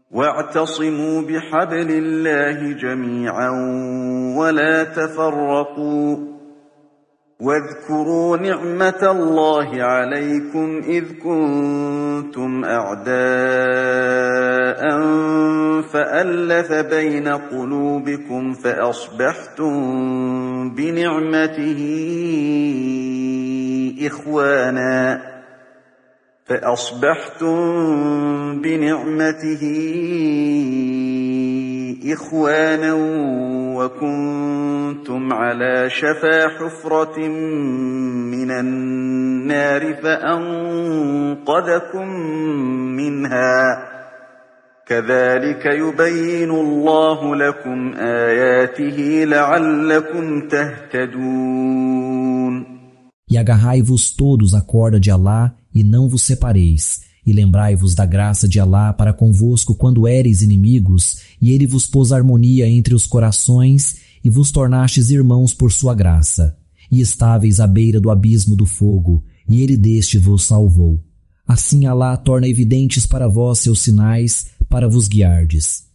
واعتصموا بحبل الله جميعا ولا تفرقوا واذكروا نعمة الله عليكم إذ كنتم أعداء فألف بين قلوبكم فأصبحتم بنعمته إخوانا وكنتم على شفا حفرة من النار فأنقذكم منها كذلك يبين الله لكم آياته لعلكم تهتدون. E agarrai-vos todos à corda de Alá e não vos separeis, e lembrai-vos da graça de Alá para convosco quando éreis inimigos, e ele vos pôs harmonia entre os corações, e vos tornastes irmãos por sua graça. E estáveis à beira do abismo do fogo, e ele deste vos salvou. Assim Alá torna evidentes para vós seus sinais, para vos guiardes.